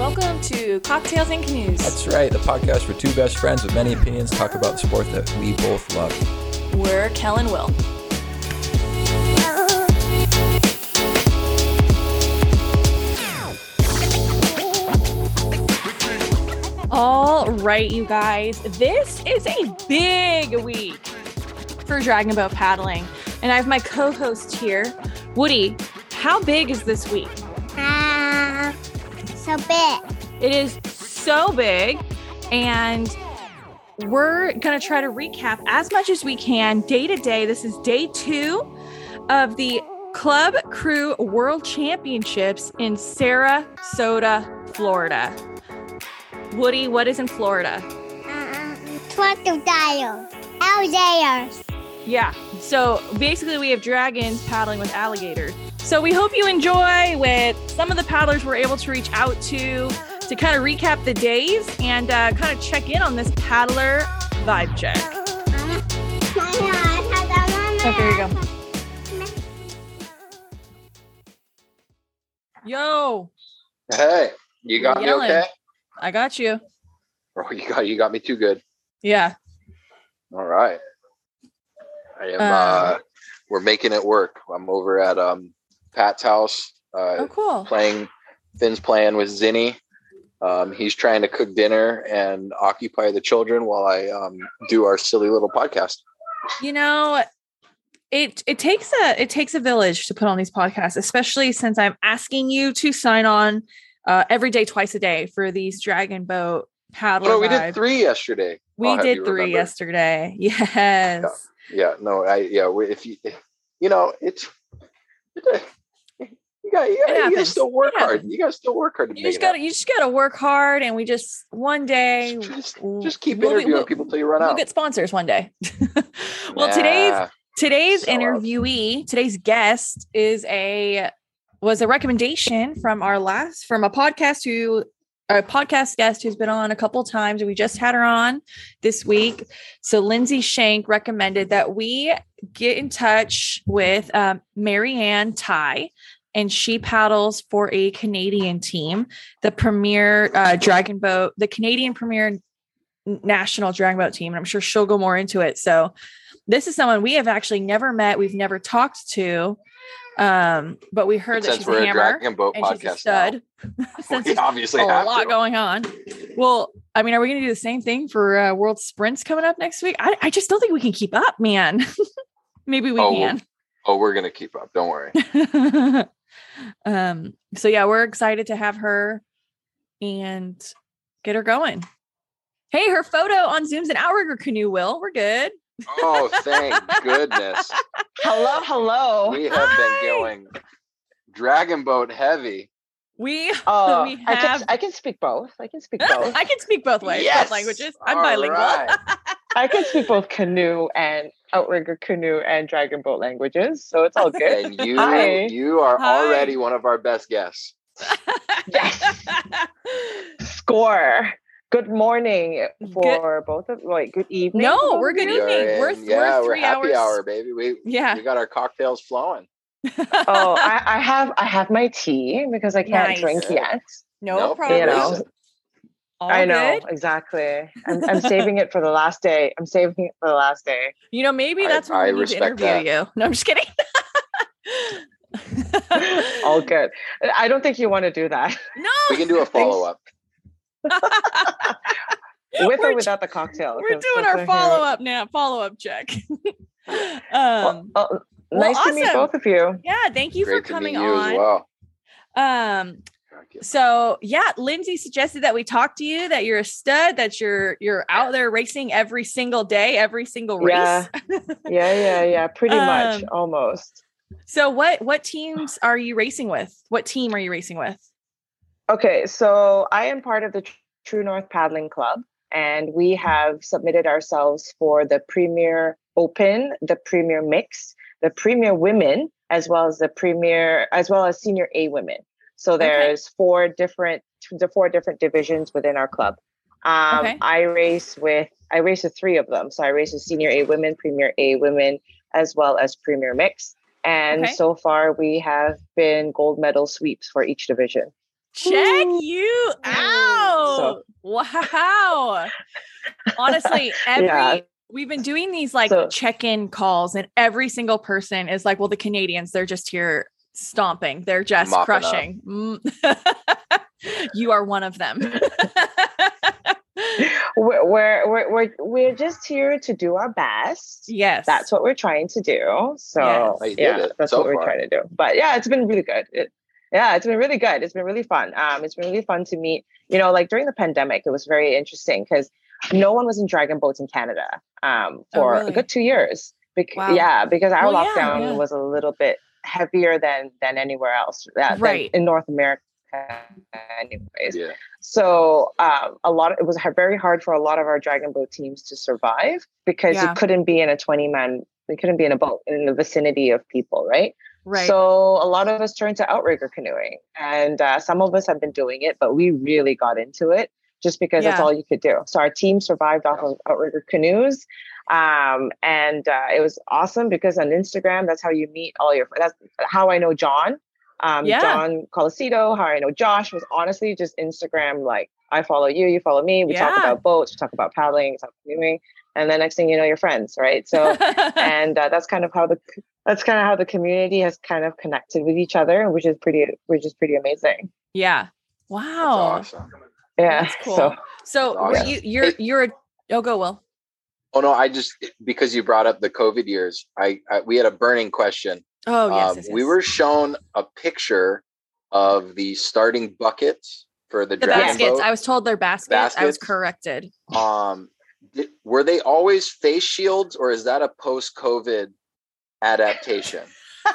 Welcome to Cocktails and Canoes. That's right, the podcast where two best friends with many opinions talk about the sport that we both love. We're Kel and Will. All right, you guys, this is a big week for Dragon Boat paddling. And I have my co-host here, Woody. How big is this week? So big. It is so big, and we're going to try to recap as much as we can day to day. This is day 2 of the Club Crew World Championships in Sarasota, Florida. Woody, what is in Florida? 4th of July. Alligators. Yeah, so basically we have dragons paddling with alligators. So we hope you enjoy with some of the paddlers we're able to reach out to kind of recap the days and kind of check in on this paddler vibe check. Oh, there you go. Yo. Hey, you got me okay? I got you. Oh, you got me too good. Yeah. All right. I am we're making it work. I'm over at Pat's house. Oh, cool. Finn's playing with Zinni. He's trying to cook dinner and occupy the children while I do our silly little podcast. You know, it takes a village to put on these podcasts, especially since I'm asking you to sign on every day, twice a day for these Dragon Boat paddler. Oh, we did 3 yesterday. We did 3 yesterday. Yes. Yeah. No. If you know, it's. You gotta still work hard. You gotta still work hard. You just gotta work hard, and we just one day just keep interviewing people till you run out. We'll get sponsors one day. Well, today's interviewee, today's guest was a recommendation from a podcast guest who's been on a couple times, and we just had her on this week. So Lindsay Shank recommended that we get in touch with Marianne Ty, and she paddles for a Canadian team, the premier Dragon Boat, the Canadian premier national Dragon Boat team. And I'm sure she'll go more into it. So this is someone we have actually never met. We've never talked to. But we heard that she's a hammer Dragon Boat and podcast she's a stud. Since we obviously a have lot going on. Well, I mean, are we going to do the same thing for World Sprints coming up next week? I just don't think we can keep up, man. Maybe we can. We're going to keep up. Don't worry. So yeah, we're excited to have her and get her going. Hey, her photo on Zoom's an outrigger canoe, Will. We're good. Oh, thank goodness. Hello. We have been going Dragon Boat heavy. I can speak both. I can speak both ways. Yes. Both languages. I'm bilingual. Right. I can speak both canoe and outrigger canoe and Dragon Boat languages, so it's all good. And you are already one of our best guests. Yes. Score. Good morning for both of good evening. No, we're good evening. We're 3 happy hours. Hour, baby. We got our cocktails flowing. I have my tea because I can't drink yet. No problem. You know. I know, good. Exactly. I'm saving it for the last day. You know, maybe that's when we need to interview you. No, I'm just kidding. All good. I don't think you want to do that. No. We can do a follow-up. With or without the cocktail. We're doing our follow-up check. Nice to meet both of you. Yeah, thank you for coming on. As well. So yeah, Lindsay suggested that we talk to you, that you're a stud, that you're out there racing every single day, every single race. Yeah. Pretty much, almost. So what teams are you racing with? What team are you racing with? Okay, so I am part of the True North Paddling Club, and we have submitted ourselves for the Premier Open, the Premier Mix, the Premier Women, as well as Senior A Women. So there's 4 different divisions within our club. I race with 3 of them. So I race with Senior A Women, Premier A Women, as well as Premier Mix. And so far we have been gold medal sweeps for each division. Check you out. So- Wow. Honestly, we've been doing these like check-in calls, and every single person is like, well, the Canadians, they're just here stomping. They're just Mopping crushing. You are one of them. We're just here to do our best. Yes. That's what we're trying to do. So Yes. that's so what we're far. trying to do. But yeah, it's been really good. It's been really good. It's been really fun. It's been really fun to meet, like during the pandemic, it was very interesting because no one was in dragon boats in Canada for a good 2 years. Wow. Because our lockdown was a little bit heavier than anywhere else than in North America anyways. Yeah. So it was very hard for a lot of our dragon boat teams to survive because you couldn't be in a 20-man, you couldn't be in a boat in the vicinity of people, right? Right. So a lot of us turned to outrigger canoeing, and some of us have been doing it, but we really got into it just because that's all you could do. So our team survived off of outrigger canoes. And it was awesome because on Instagram, that's how you meet all your friends. That's how I know John. John Colicito, how I know Josh was honestly just Instagram. Like, I follow you, you follow me. We talk about boats, we talk about paddling, we talk about canoeing, and the next thing you know, you're friends, right? So, and that's kind of how the community has kind of connected with each other, which is pretty amazing. Yeah. Wow. That's awesome. Yeah. That's cool. So awesome. you're go Will. Oh no, I just, because you brought up the COVID years, we had a burning question. Oh yes, we were shown a picture of the starting buckets for the dragon baskets. boat. I was told they're baskets. I was corrected. Were they always face shields, or is that a post-COVID adaptation?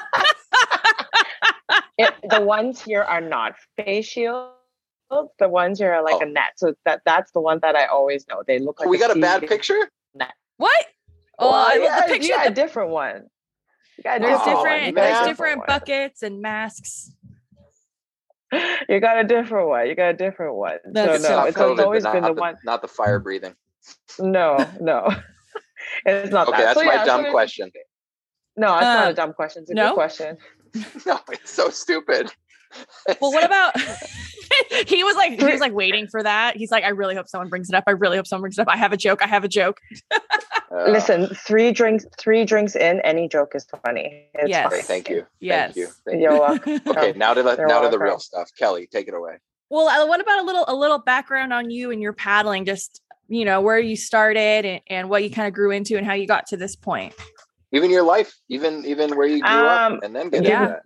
The ones here are not face shields. The ones here are like a net. So that's the one that I always know. They look like we got a bad picture? Net. What? Oh, the picture. Yeah, a different one. There's different buckets and masks. You got a different one. That's it's always been the one. Not the fire breathing. No. It's not okay, that. that's my dumb question. No, it's not a dumb question. It's a good question. No, it's so stupid. Well, what about he was like waiting for that. He's like, I really hope someone brings it up. I have a joke. Listen, three drinks in, any joke is funny. It's funny. Thank you. Yes. Thank you. You're welcome. Okay, now to the real stuff. Kelly, take it away. Well, what about a little background on you and your paddling? Just, where you started and what you kind of grew into and how you got to this point. Even your life, even where you grew up, and then get into that.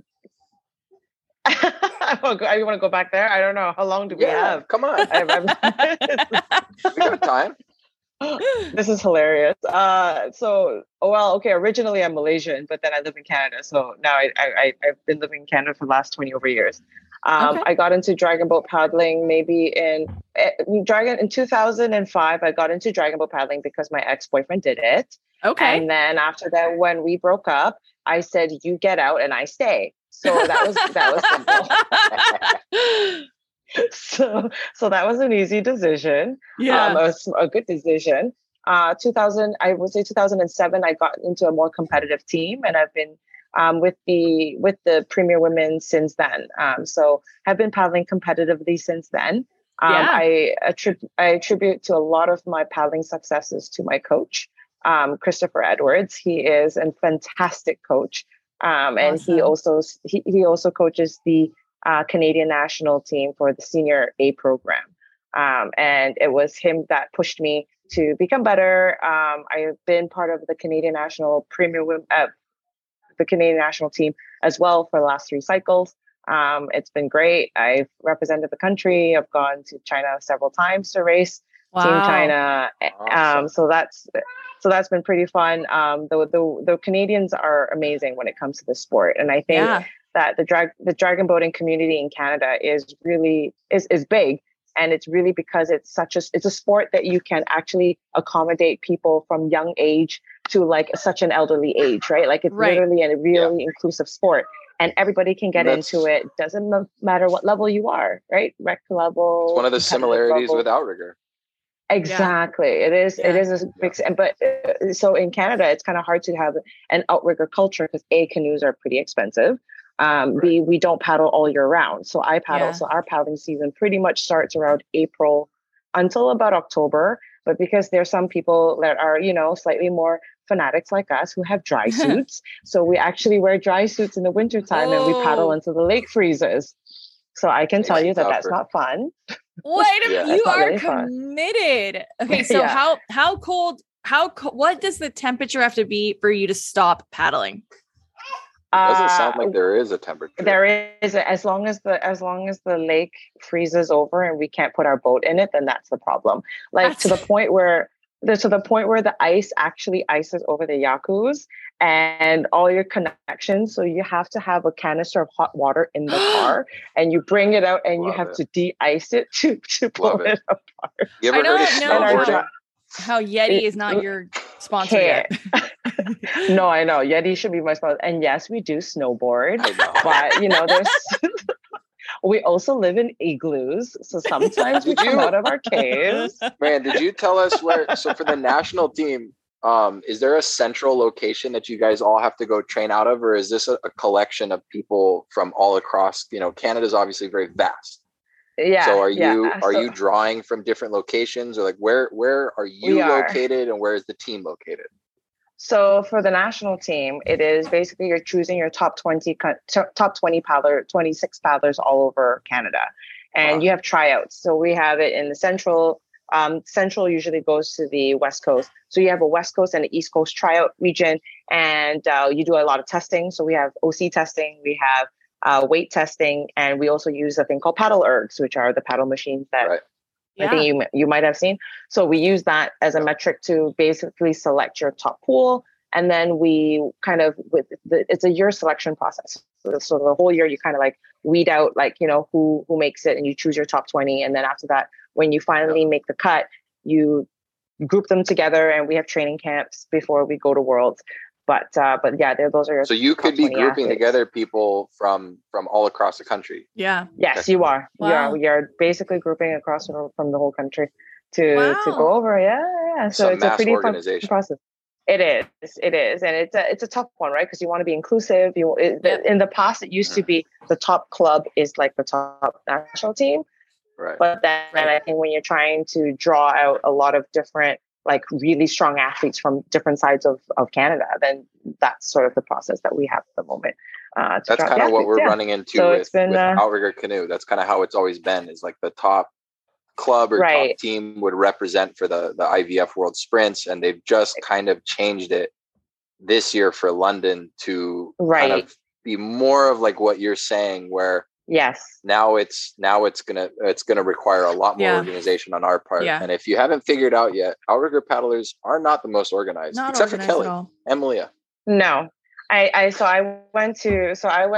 You want to go back there? I don't know. How long do we have? Come on. We got time. This is hilarious. Originally I'm Malaysian, but then I live in Canada. So now I've been living in Canada for the last 20 over years. I got into dragon boat paddling in 2005. I got into dragon boat paddling because my ex-boyfriend did it. Okay. And then after that, when we broke up, I said, you get out and I stay. So that was simple. So that was an easy decision. Yeah. A good decision. 2007, I got into a more competitive team, and I've been with the Premier Women since then. So have been paddling competitively since then. I attribute to a lot of my paddling successes to my coach, Christopher Edwards. He is a fantastic coach. And he also coaches the Canadian national team for the senior A program. And it was him that pushed me to become better. I've been part of the Canadian national the Canadian national team as well for the last 3 cycles. It's been great. I've represented the country. I've gone to China several times to race Team China. Awesome. So that's been pretty fun. The Canadians are amazing when it comes to the sport, and I think that the dragon boating community in Canada is big, and it's really because it's a sport that you can actually accommodate people from young age to like such an elderly age, right? Like it's literally a really inclusive sport, and everybody can get into it. Doesn't matter what level you are, right? Rec level. It's one of the similarities with outrigger. Exactly. It is a big, but so in Canada, it's kind of hard to have an outrigger culture because canoes are pretty expensive. B, we don't paddle all year round. So I paddle. Yeah. So our paddling season pretty much starts around April until about October. But because there's some people that are, slightly more fanatics like us who have dry suits. So we actually wear dry suits in the wintertime and we paddle until the lake freezes. So I can tell you that that's not fun. Wait a minute, you are really fun. committed. Okay, so Yeah. how cold, what does the temperature have to be for you to stop paddling? It doesn't sound like there is a temperature. There is, as long as the lake freezes over and we can't put our boat in it, then that's the problem. Like to the point where the ice actually ices over the yakus and all your connections. So you have to have a canister of hot water in the car, and you bring it out and you have to de-ice it to pull it apart. You ever heard of snowboarding? How Yeti is not your sponsor yet. No, I know. Yeti should be my sponsor. And yes, we do snowboard. I know. But, there's... We also live in igloos. So sometimes we come out of our caves. Man, did you tell us where... So for the national team, is there a central location that you guys all have to go train out of? Or is this a collection of people from all across... Canada's obviously very vast. Yeah. So are you drawing from different locations, or like where are you located and where is the team located? So for the national team, it is basically you're choosing your top 20 paddler, 26 paddlers all over Canada, and you have tryouts. So we have it in the central. Central usually goes to the West Coast. So you have a West Coast and an East Coast tryout region, and you do a lot of testing. So we have OC testing, we have weight testing, and we also use a thing called paddle ergs, which are the paddle machines that I think you might have seen. So we use that as a metric to basically select your top pool, and then we kind of it's a year selection process. So the whole year you kind of like weed out who makes it, and you choose your top 20, and then after that, when you finally make the cut, you group them together, and we have training camps before we go to Worlds. But yeah, those are your. So you could be grouping together people from all across the country. Yeah. Yes, you are. Wow. You are basically grouping across from the whole country to go over. Yeah. So it's a pretty fun process. It is, and it's a tough one, right? Because you want to be inclusive. In the past, it used to be the top club is like the top national team, right? But then I think when you're trying to draw out a lot of different, like really strong athletes from different sides of Canada, then that's sort of the process that we have at the moment. That's kind of what we're running into with Outrigger Canoe. That's kind of how it's always been, is like the top club or top team would represent for the IVF World Sprints, and they've just kind of changed it this year for London to kind of be more of like what you're saying, where now it's gonna require a lot more organization on our part. And if you haven't figured out yet, outrigger paddlers are not the most organized, except for Kelly and Malia. No, I went to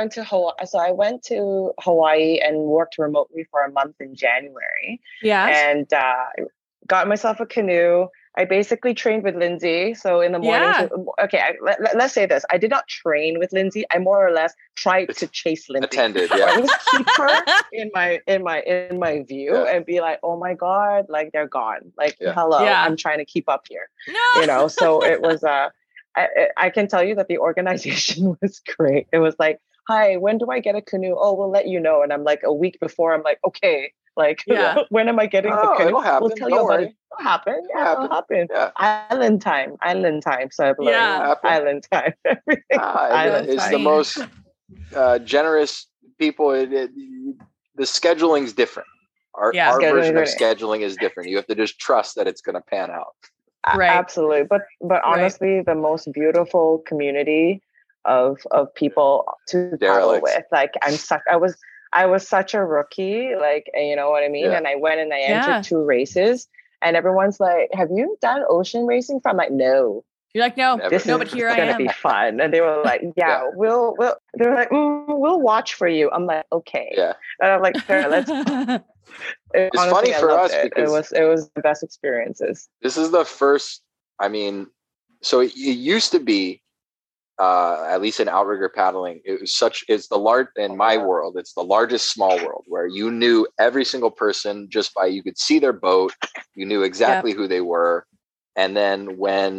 Hawaii and worked remotely for a month in January. And got myself a canoe. I basically trained with Lindsay. So in the morning, let's say this. I did not train with Lindsay. I more or less tried to chase Lindsay. Attended, at least keep her in my view and be like, oh my God, like they're gone. Like, hello, I'm trying to keep up here. No. So it was, I can tell you that the organization was great. It was like, hi, when do I get a canoe? Oh, we'll let you know. And I'm like, a week before, I'm like, okay. Like, when am I getting the canoe? It'll happen. We'll tell you about it. It'll happen. It'll happen. Yeah. Island time. So I'm like, island time. Everything. Island is the most generous people. The scheduling's different. Our version of scheduling is different. You have to just trust that it's going to pan out. Absolutely. But honestly, the most beautiful community of people to paddle with. Like I was such a rookie, like, you know what I mean? And I went and I entered 2 races, and everyone's like, have you done ocean racing? I'm like, no. You're like, no, but here I am. It's going to be fun. And they were like, we'll they were like, we'll watch for you. I'm like, okay. Yeah. And I'm like, sure, let's. It's honestly, funny for us because it was the best experiences. This is the first, so it used to be, at least in outrigger paddling, it's the large in my world. It's the largest small world where you knew every single person just by, you could see their boat. You knew exactly who they were. And then when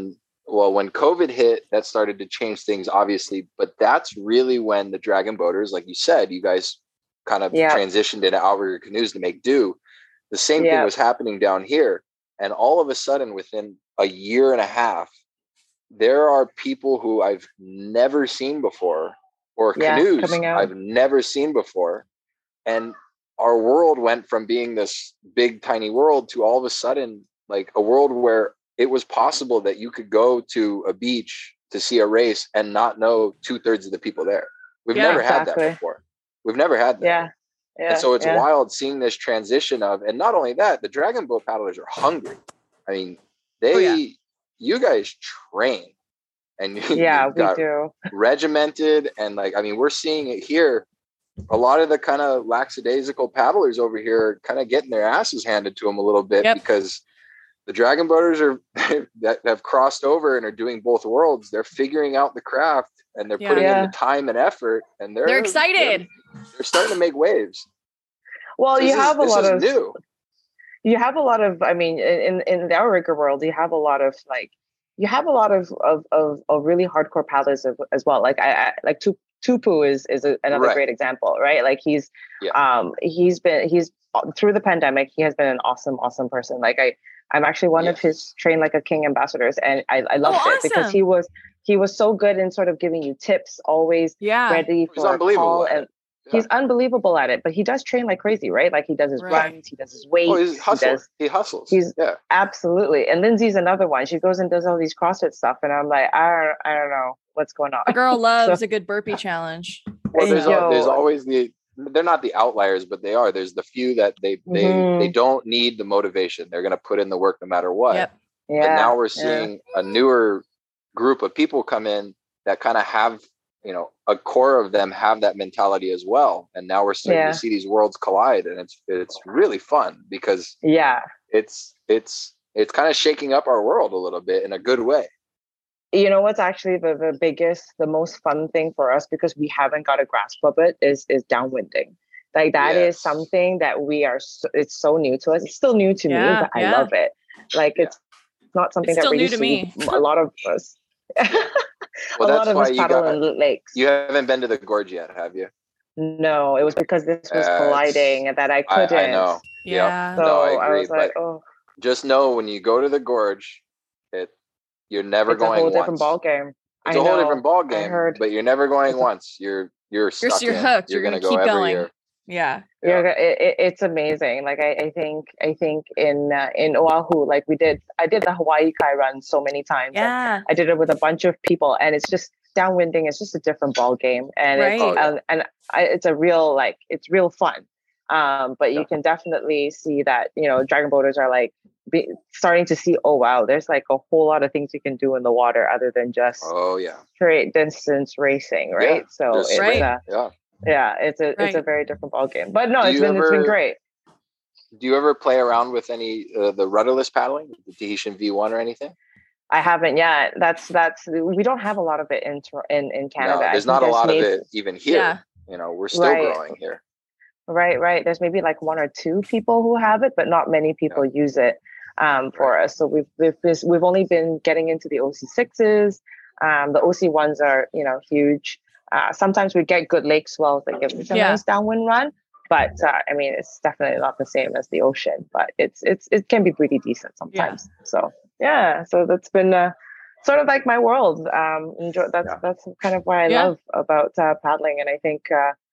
Well, when COVID hit, that started to change things, obviously. But that's really when the Dragon Boaters, like you said, you guys kind of transitioned into outrigger canoes to make do. The same thing was happening down here. And all of a sudden, within a year and a half, there are people who I've never seen before, or canoes I've never seen before. And our world went from being this big, tiny world to all of a sudden, like a world where it was possible that you could go to a beach to see a race and not know 2/3 of the people there. We've never had that before. We've never had that. Yeah. And so it's wild seeing this transition of, and not only that, the Dragon Boat paddlers are hungry. I mean, you guys train, and we do regimented, and like, I mean, we're seeing it here. A lot of the kind of lackadaisical paddlers over here are kind of getting their asses handed to them a little bit because the Dragon Boaters are that have crossed over and are doing both worlds. They're figuring out the craft, and they're putting in the time and effort, and they're excited. They're starting to make waves. Well, you have a lot of, I mean, in the outrigger world, you have a lot of really hardcore paddlers as well. Like like Tupu is another great example, right? Like he's through the pandemic, he has been an awesome person. Like I'm actually one of his Train Like a King ambassadors, and I loved it because he was so good in sort of giving you tips, always ready for a call, and he's unbelievable at it. But he does train like crazy, right? Like he does his runs, he does his weights, he hustles. He's absolutely. And Lindsay's another one. She goes and does all these CrossFit stuff, and I'm like, I don't know what's going on. A girl loves a good burpee challenge. Well, there's always they're not the outliers, but they are. There's the few that they don't need the motivation. They're going to put in the work no matter what. Yep. Yeah. But now we're seeing a newer group of people come in that kind of have, a core of them have that mentality as well. And now we're starting to see these worlds collide, and it's really fun because it's kind of shaking up our world a little bit in a good way. You know what's actually the most fun thing for us, because we haven't got a grasp of it, is downwinding. Like that is something that it's so new to us. It's still new to me, but I love it. Like it's not something that we're used to. A lot of us. Well, that's why you paddle in lakes. You haven't been to the gorge yet, have you? No, it was because this was colliding that I couldn't. I know. Yeah. Yep. No, I agree. I was like, just know when you go to the gorge, you're never going once. It's a whole different ball game. It's a whole different ball game, but you're never going once. You're stuck. You're hooked. You're going to keep going. Year. Yeah. It's amazing. Like I think in Oahu, like I did the Hawaii Kai run so many times. Yeah. I did it with a bunch of people, and it's just downwinding. It's just a different ball game, and it's it's real fun. But you can definitely see that, Dragon Boaters are like starting to see, oh wow, there's like a whole lot of things you can do in the water other than just straight distance racing, right? So it's it's a very different ball game. But no, it's been great. Do you ever play around with any the rudderless paddling, the Tahitian V1 or anything? I haven't yet. That's we don't have a lot of it in Canada. No, there's not a lot of it even here. Yeah. We're still growing here. Right. There's maybe like one or two people who have it, but not many people use it for us. So we've only been getting into the OC6s. The OC1s are, huge. Sometimes we get good lake swells that give us a nice downwind run, but I mean, it's definitely not the same as the ocean, but it can be pretty decent sometimes. So that's been sort of like my world. That's kind of what I love about paddling, and I think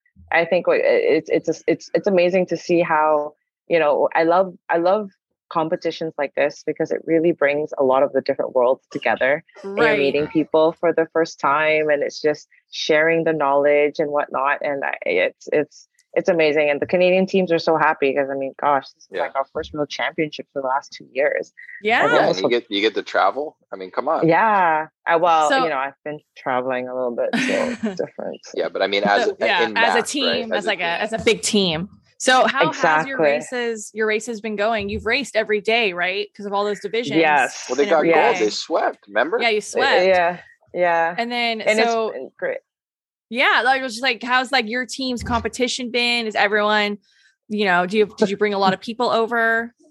it's amazing to see how, I love competitions like this, because it really brings a lot of the different worlds together. Right. And you're meeting people for the first time, and it's just sharing the knowledge and whatnot. And it's amazing. And the Canadian teams are so happy because, I mean, gosh, this is like our first real championship for the last 2 years. Yeah. And you get to travel. I mean, come on. Yeah. I've been traveling a little bit, so it's different. Yeah, but I mean, as a team, right? as a big team. So how has your races been going? You've raced every day, right? Because of all those divisions. Yes. Well, they got gold. They swept. Remember? Yeah, you swept. Yeah. And then it's been great. Yeah, like it was just like, how's like your team's competition been? Is everyone, did you bring a lot of people over?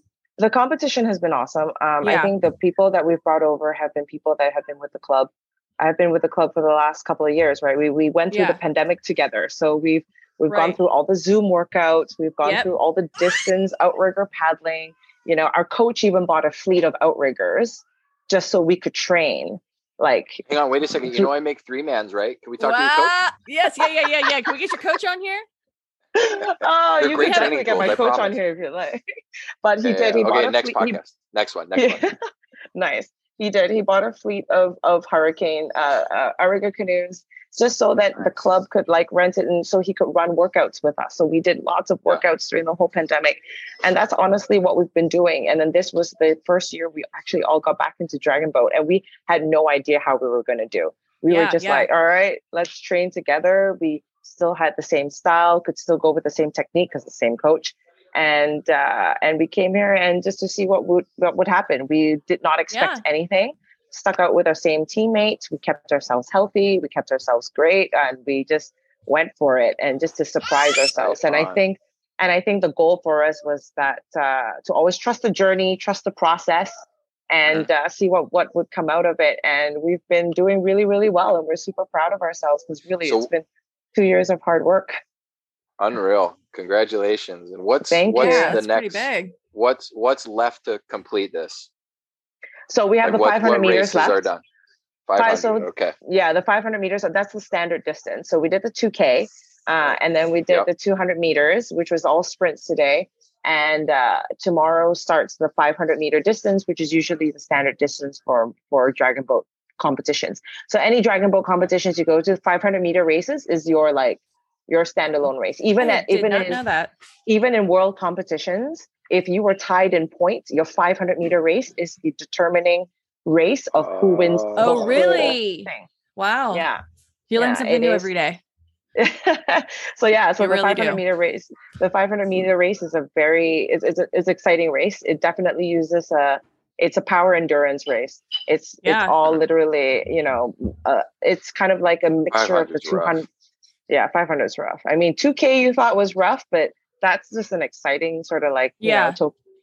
The competition has been awesome. I think the people that we've brought over have been people that have been with the club. I've been with the club for the last couple of years, right? We went through the pandemic together. So we've gone through all the Zoom workouts. We've gone through all the distance outrigger paddling. You know, our coach even bought a fleet of outriggers just so we could train. Like, hang on, wait a second. You know, I make 3-mans, right? Can we talk to your coach? Yes. Yeah. Can we get your coach on here? Oh, you can definitely get my coach on here if you like. But he did. He bought a next fleet. podcast. Next one. Nice. He did. He bought a fleet of Hurricane outrigger canoes just so that the club could like rent it and so he could run workouts with us. So we did lots of workouts during the whole pandemic. And that's honestly what we've been doing. And then this was the first year we actually all got back into Dragon Boat and we had no idea how we were going to do. We were just like, all right, let's train together. We still had the same style, could still go with the same technique because the same coach. And we came here and just to see what would happen. We did not expect anything. Stuck out with our same teammates. We kept ourselves healthy. We kept ourselves great, and we just went for it. And just to surprise ourselves. And I think the goal for us was that to always trust the journey, trust the process, and see what would come out of it. And we've been doing really, really well, and we're super proud of ourselves because really it's been 2 years of hard work. Unreal. Congratulations. And what's the next? Pretty big. What's left to complete this? So we have the 500 meters left. Are done? 500. Okay. Yeah, the 500 meters. That's the standard distance. So we did the 2K, and then we did the 200 meters, which was all sprints today. And tomorrow starts the 500 meter distance, which is usually the standard distance for Dragon Boat competitions. So any Dragon Boat competitions you go to, 500 meter races is your standalone race. Even in world competitions, if you were tied in points, your 500 meter race is the determining race of who wins. Oh, really? Thing. Wow. Yeah. You learn something new every day. So the 500 meter race, is a very, it's exciting race. It definitely uses it's a power endurance race. It's all literally, it's kind of like a mixture of the 200. Rough. Yeah, 500 is rough. I mean, 2K you thought was rough, but that's just an exciting sort of like, that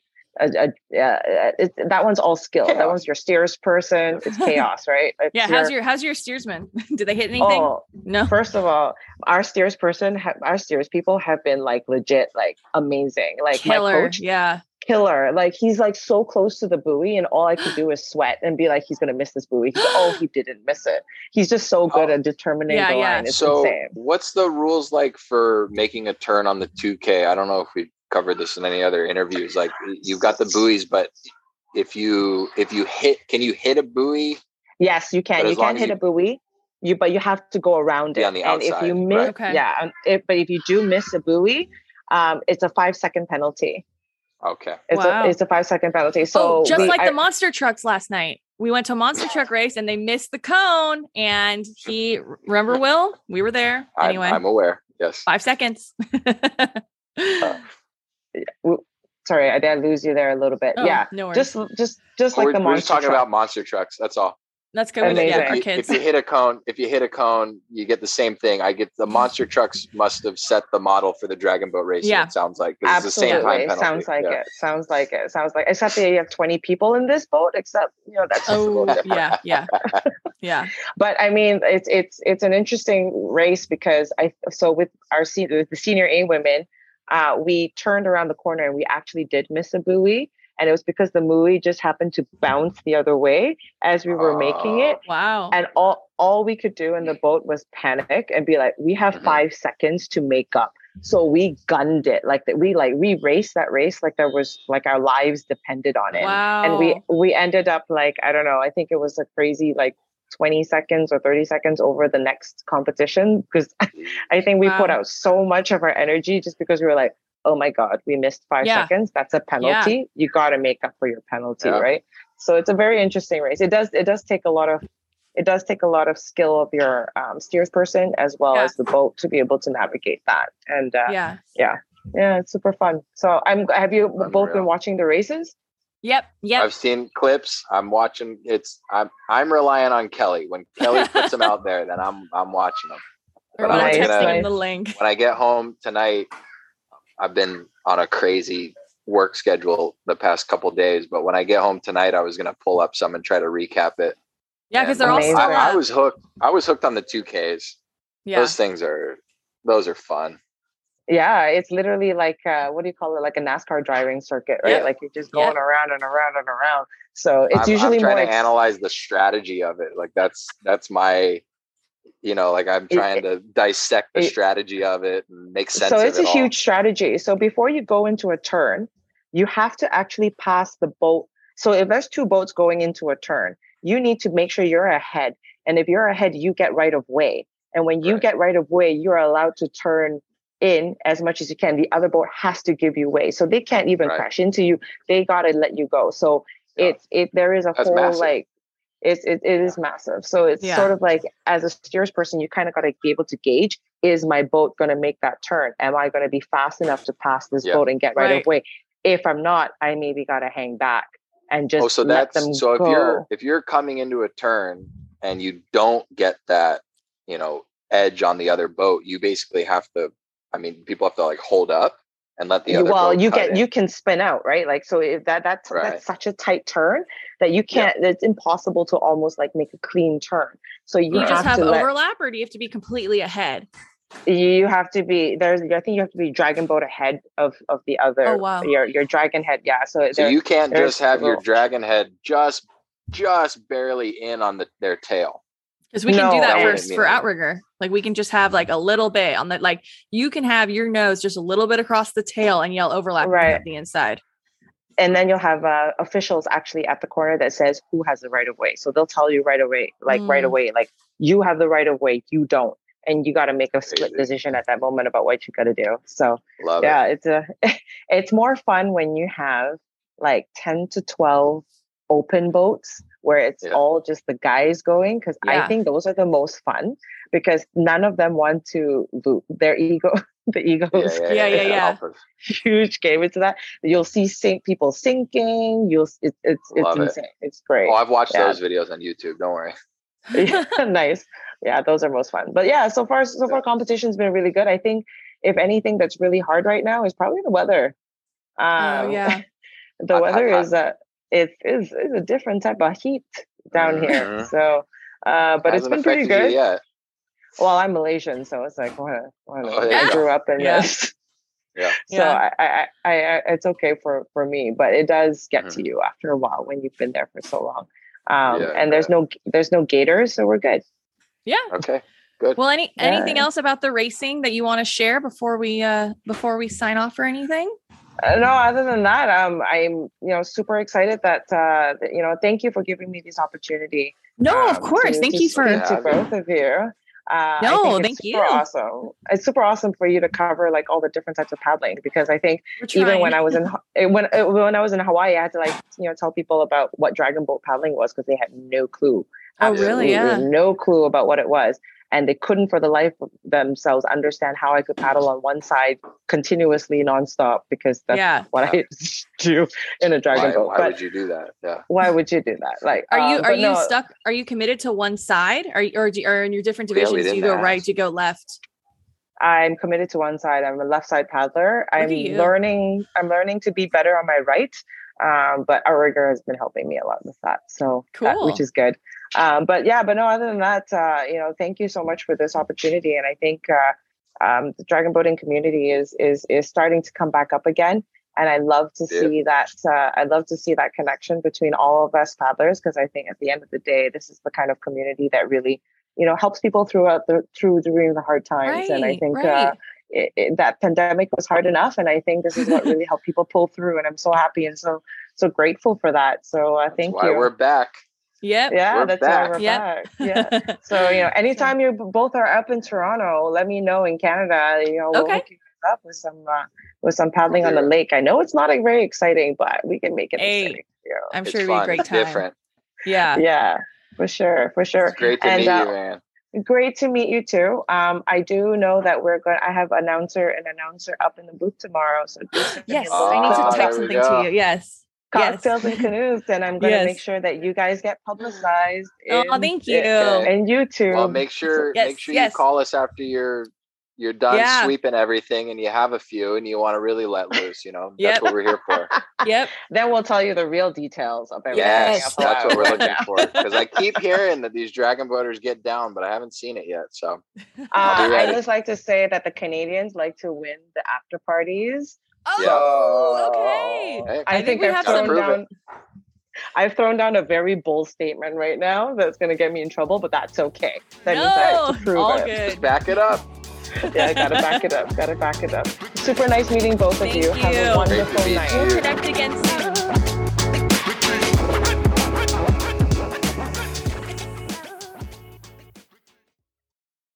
one's all skill. Chaos. That one's your steers person. It's chaos, right? How's your steersman? Did they hit anything? Oh, no. First of all, our steers people have been like legit, like amazing. Like killer. My coach, killer. Like he's like so close to the buoy, and all I could do is sweat and be like, he's gonna miss this buoy. He didn't miss it. He's just so good at determining the line. It's insane. What's the rules like for making a turn on the 2K? I don't know if we covered this in any other interviews. Like you've got the buoys, but if you hit, can you hit a buoy? Yes, you can. You can hit a buoy. But you have to go around it. On the outside, and if you miss, but if you do miss a buoy, it's a 5-second penalty. Okay. It's a 5-second penalty. So just like the monster trucks last night. We went to a monster truck race and they missed the cone. And remember, Will? We were there. Anyway. I'm aware. Yes. 5 seconds. Sorry, I did lose you there a little bit. No worries. Just like the monster. We're just talking truck. about monster trucks. That's all. Let's go with our kids. If you hit a cone, you get the same thing. The monster trucks must have set the model for the Dragon Boat racing. It sounds like absolutely. It's the same time penalty. Sounds like it. Except that you have 20 people in this boat. Except that's just a little different. Yeah. But I mean, it's an interesting race because with the senior A women, we turned around the corner and we actually did miss a buoy. And it was because the buoy just happened to bounce the other way as we were making it. Wow. And all we could do in the boat was panic and be like, we have 5 seconds to make up. So we gunned it. We raced that race like there was like our lives depended on it. Wow. And we ended up like, I don't know, I think it was a crazy like 20 seconds or 30 seconds over the next competition because I think we put out so much of our energy just because we were like, oh my God, we missed 5 seconds. That's a penalty. Yeah. You got to make up for your penalty, right? So it's a very interesting race. It does take a lot of skill of your steers person as well as the boat to be able to navigate that. And it's super fun. So have you both been watching the races? Yep. I've seen clips. I'm watching. I'm relying on Kelly. When Kelly puts them out there, then I'm watching them. But I'm texting him the link. When I get home tonight, I've been on a crazy work schedule the past couple days, but when I get home tonight, I was going to pull up some and try to recap it. Yeah, because they're all still up. I was hooked on the 2Ks. Yeah. Those are fun. Yeah, it's literally like what do you call it? Like a NASCAR driving circuit, right? Yeah. Like you're just going around and around and around. So it's usually I'm trying to analyze the strategy of it. Like that's my, like I'm trying to dissect the strategy of it and make sense of it. So it's a huge strategy. So before you go into a turn, you have to actually pass the boat. So if there's two boats going into a turn, you need to make sure you're ahead. And if you're ahead, you get right of way. And when you get right of way, you're allowed to turn in as much as you can. The other boat has to give you way. So they can't even crash into you. They got to let you go. So there is a whole massive. Like, it is massive. So it's sort of like, as a steers person, you kind of got to be able to gauge, is my boat going to make that turn? Am I going to be fast enough to pass this boat and get right of way? If I'm not, I maybe got to hang back and just let them go. If you're coming into a turn and you don't get that, edge on the other boat, you basically have to, people have to like hold up and let the other boat you can spin out, right? Like, so if that's such a tight turn that you can't, it's impossible to almost like make a clean turn. So you just have overlap, or do you have to be completely ahead? You have to be I think you have to be dragon boat ahead of the other. Oh, wow. Your dragon head. Yeah. So you can't just have your dragon head just barely in on their tail. Because we can do that for outrigger. Like we can just have like a little bit on that. Like you can have your nose just a little bit across the tail and yell overlap at the inside. And then you'll have officials actually at the corner that says who has the right of way. So they'll tell you right away, like you have the right of way, you don't. And you got to make a split decision at that moment about what you got to do. So it's more fun when you have like 10 to 12 open boats where it's all just the guys going. Cause I think those are the most fun because none of them want to lose their ego. The egos. Yeah. Huge game into that. You'll see people sinking. It's insane. It's great. Oh, I've watched those videos on YouTube. Don't worry. Nice. Yeah, those are most fun. But yeah, so far competition's been really good. I think if anything that's really hard right now is probably the weather. The weather is it is a different type of heat down here. So but it's been pretty good. Yet. Well, I'm Malaysian, so it's like I grew up in this. Yeah. So I it's okay for me, but it does get to you after a while when you've been there for so long. And there's no gators, so we're good. Yeah. Okay. Good. Well, anything else about the racing that you want to share before we sign off or anything? No, other than that, I'm super excited that thank you for giving me this opportunity. No, of course. Thank you for to both of you. Thank you. Awesome. It's super awesome for you to cover like all the different types of paddling because I think even when I was in when I was in Hawaii, I had to tell people about what dragon boat paddling was because they had no clue. Really? Yeah. No clue about what it was. And they couldn't for the life of themselves understand how I could paddle on one side continuously nonstop because that's what I do in a dragon boat. Why would you do that? Yeah. Why would you do that? Like, are you stuck? Are you committed to one side? Or in your different divisions, do you go right? Do you go left? I'm committed to one side. I'm a left side paddler. I'm learning to be better on my right. But outrigger has been helping me a lot with that. So cool. Which is good. But no, other than that, thank you so much for this opportunity. And I think the dragon boating community is starting to come back up again. And I love to see that. I love to see that connection between all of us paddlers, because I think at the end of the day, this is the kind of community that really, helps people through during the hard times. And I think that pandemic was hard enough. And I think this is what really helped people pull through. And I'm so happy and so grateful for that. So thank you. We're back. Yep. Yeah, that's why we're back. Yeah. So, anytime you both are up in Toronto, let me know in Canada, we'll hook you up with some paddling on the lake. I know it's not very exciting, but we can make it exciting. I'm sure it'll be a great time. Different. Yeah. Yeah, for sure. It's great to meet you, man. Great to meet you too. I do know that I have an announcer up in the booth tomorrow. So yes, I need to type something to you. Yes. Cocktails and canoes, and I'm going to make sure that you guys get publicized. Thank you. And you too. Well, make sure you call us after your you're done sweeping everything and you have a few and you want to really let loose, that's what we're here for. Yep. Then we'll tell you the real details of everything. Yes, that's what we're looking for. Because I keep hearing that these dragon boaters get down, but I haven't seen it yet. So I just like to say that the Canadians like to win the after parties. Oh, okay. Hey, I think I've thrown down a very bold statement right now that's going to get me in trouble, but that's okay. That means I have to prove it. Good. Just back it up. Yeah, I gotta back it up. Super nice meeting both of you. Have a wonderful night. We'll connect again soon.